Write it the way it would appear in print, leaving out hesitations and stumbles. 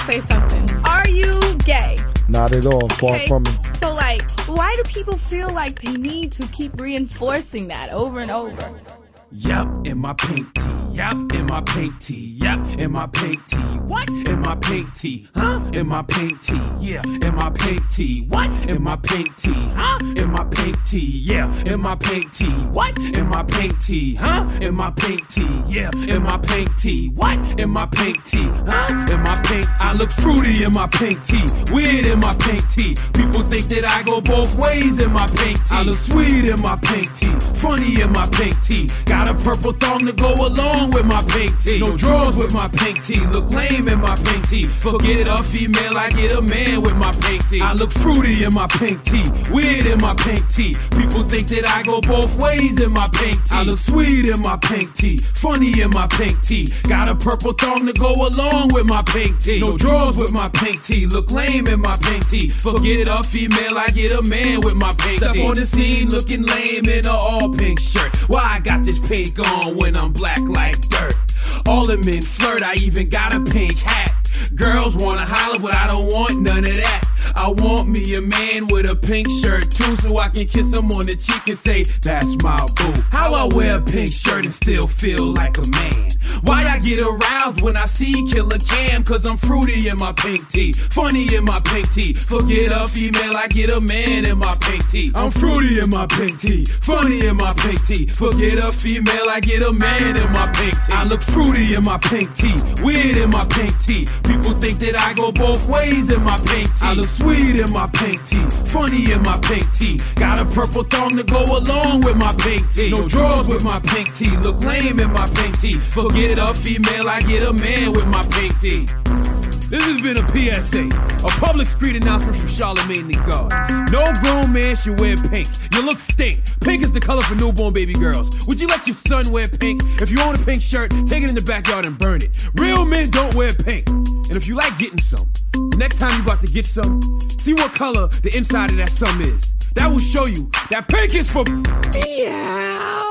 say something. Are you gay? Not at all. Far from it. So, like, why do people feel like they need to keep reinforcing that over and over? Yup, in my pink tee. Yup, in my pink tee. Yup, in my pink tee. What? In my pink tee. Huh? In my pink tee. Yeah, in my pink tee. What? In my pink tee. Huh? In my pink tee. Yeah, in my pink tee. What? In my pink tee. Huh? In my pink tee. Yeah, in my pink tee. What? In my pink tee. Huh? In my pink tee. I look fruity in my pink tee. Weird in my pink tee. People think that I go both ways in my pink tee. I look sweet in my pink tee. Funny in my pink tee. Got a purple thong to go along with my pink tee. No drawers with my pink tee. Look lame in my pink tee. Forget a female, I get a man with my pink tee. I look fruity in my pink tee. Weird in my pink tee. People think that I go both ways in my pink tee. I look sweet in my pink tee. Funny in my pink tee. Got a purple thong to go along with my pink tee. No drawers with my pink tee. Look lame in my pink tee. Forget a female, I get a man with my pink tee. Step on the scene looking lame in an all pink shirt. Why I got this pink on when I'm black like dirt? All the men flirt, I even got a pink hat. Girls wanna holler, but I don't want none of that. I want me a man with a pink shirt too, so I can kiss him on the cheek and say, that's my boo. How I wear a pink shirt and still feel like a man? Why I get aroused when I see Killer Cam? Cause I'm fruity in my pink tee, funny in my pink tee. Forget a female, I get a man in my pink tee. I'm fruity in my pink tee, funny in my pink tee. Forget a female, I get a man in my pink tee. I look fruity in my pink tee, weird in my pink tee. People think that I go both ways in my pink tee. I look sweet in my pink tee, funny in my pink tee. Got a purple thong to go along with my pink tee. No drawers with my pink tee. Look lame in my pink tee. Forget a female, I get a man with my pink tee. This has been a PSA, a public street announcement from Charlamagne Tha God. No grown man should wear pink. You look stink. Pink is the color for newborn baby girls. Would you let your son wear pink? If you own a pink shirt, take it in the backyard and burn it. Real men don't wear pink. And if you like getting some, the next time you about to get some, see what color the inside of that some is. That will show you that pink is for... Yeah.